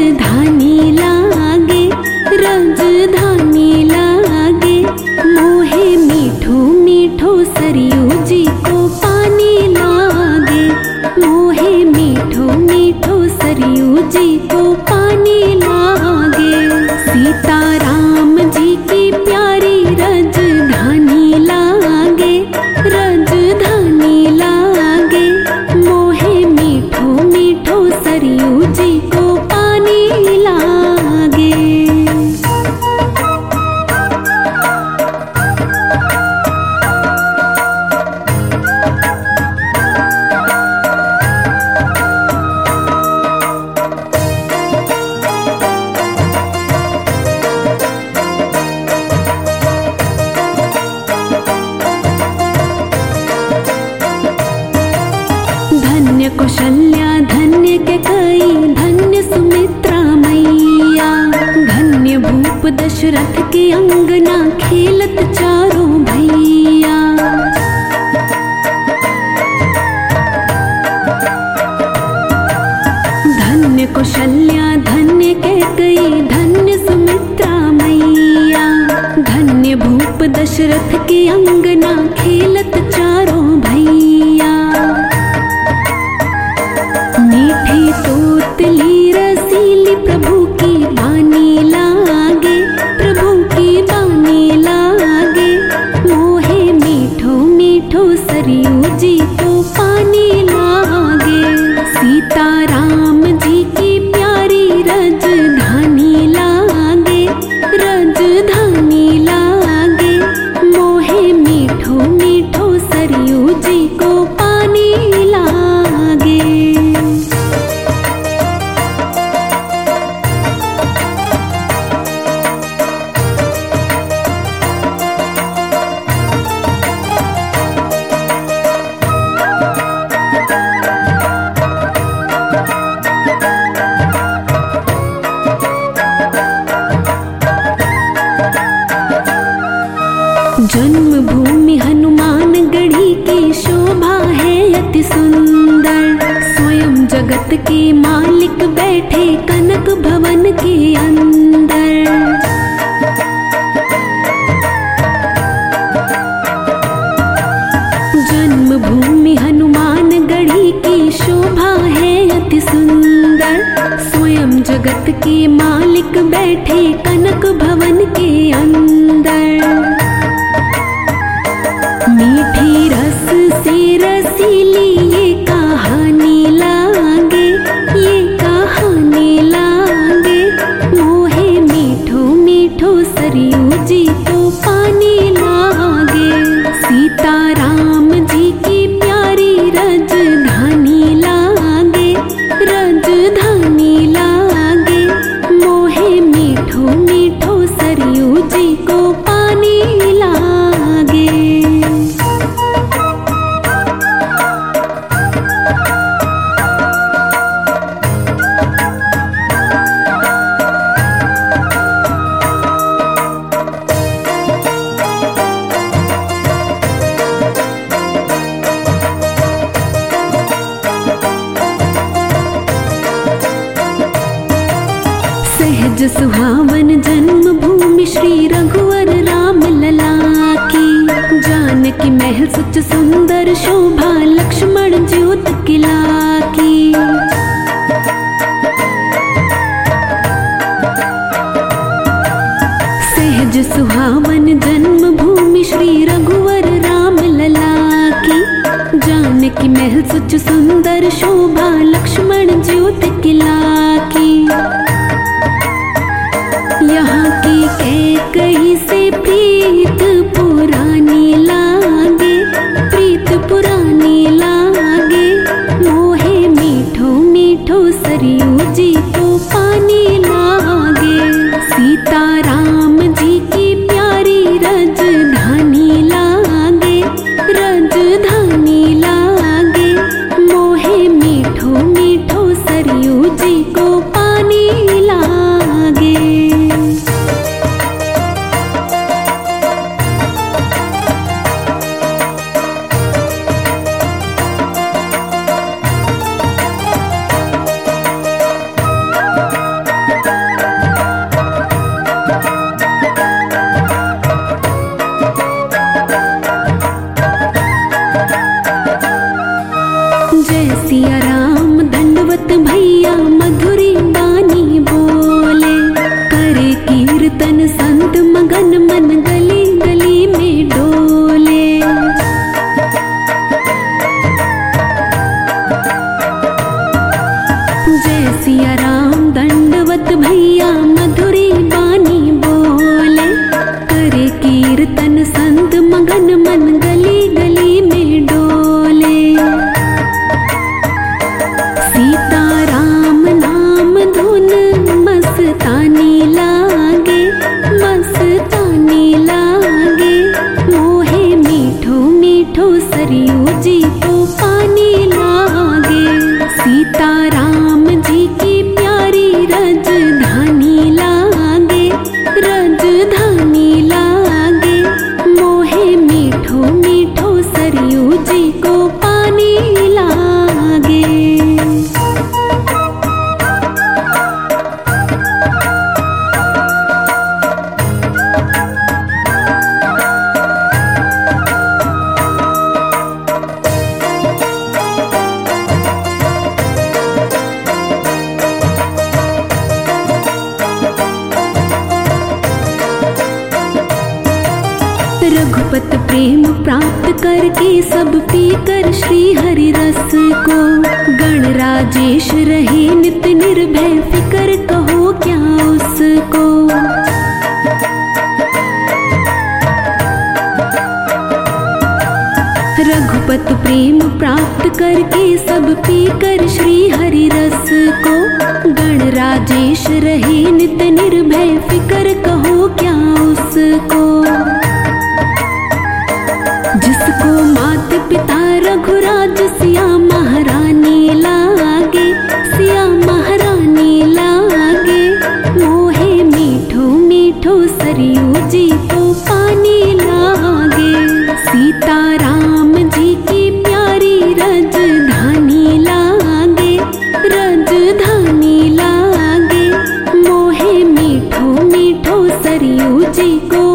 राजधानी लागे, राजधानी लागे। मोहे मीठो मीठो सरयू जी को पानी लागे, मोहे मीठो मीठो सरयू जी को पानी लागे। सीताराम जी की प्यारी राजधानी लागे, राजधानी लागे। मोहे मीठो मीठो सरयू जी को पानी लागे। धन्य कौशल्या धन्य कैकेयी, धन्य सुमित्रा मैया। धन्य भूप दशरथ की अंगना, खेलत चारों भैया। धन्य कौशल्या धन्य कैकेयी, धन्य सुमित्रा मैया। धन्य भूप दशरथ की अंगना, खेलत चारों भैया। मीठी तोतली रसीली प्रभु की बानी लागे, प्रभु की बानी लागे। मोहे मीठो मीठो सरयू जी को पानी लागे। सीताराम जी की प्यारी राजधानी लागे, राजधानी लागे। मोहे मीठो मीठो सरयू जी को पानी लागे। जन्मभूमि हनुमान गढ़ी की शोभा है अति सुंदर। स्वयं जगत के मालिक बैठे कनक भवन के अंदर। जन्मभूमि हनुमान गढ़ी की शोभा है अति सुंदर। स्वयं जगत के मालिक बैठे कनक भवन के अंदर। मीठी रस से रसीली ये कहानी लागे, ये कहानी लागे। मोहे मीठो मीठो सरयू जी को पानी लागे। सीताराम जी की प्यारी राजधानी लागे, राजधानी लागे। मोहे मीठो मीठो सरयू जी को पानी लागे। सहज सुहावन जन्मभूमि श्री रघुवर राम लला की। जानकी महल सुच सुंदर शोभा, लक्ष्मण ज्योत किला की। सहज सुहावन जन्मभूमि श्री रघुवर राम लला की। जानकी महल सुच सुंदर शोभा, लक्ष्मण ज्योत किला की। यहाँ की कैकेयी से प्रीत पुरानी लागे, प्रीत पुरानी लागे। मोहे मीठो मीठो सरयू जी को पानी लागे। सीताराम जी की प्यारी राजधानी लागे, राजधानी लागे। मोहे मीठो मीठो सरयू जी को पानी लागे। जय सिया राम दंडवत भैया मधुरी बानी बोले, करे कीर्तन संत मगन मन गली गली में डोले। जय सिया राम दंडवत भैया मधुरी बानी बोले, करे कीर्तन संत मगन मन गली गली में डोले। सीता राम नाम धुन मस्तानी लागे, मस्तानी लागे, मोहे मीठो मीठो सरयू जी को पानी लागे। सीता राम जी की प्यारी रजधानी लागे, रजधानी लागे, मोहे मीठो मीठो सरयू जी को पानी लागे। रघुपत प्रेम प्राप्त करके सब पीकर श्री हरि रस को, गणराजेश रहे नित निर्भय फिकर कहो क्या उसको। रघुपत प्रेम प्राप्त करके सब पीकर श्री हरि रस को, गणराजेश रहे नित निर्भय फिकर कहो क्या उसको। जिसको मात पिता रघुराज सिया महारानी लागे, सिया महारानी लागे, मोहे मीठो मीठो सरयू जी को पानी लागे। सीता राम जी की प्यारी रजधानी लागे, रजधानी लागे, मोहे मीठो मीठो सरयू जी को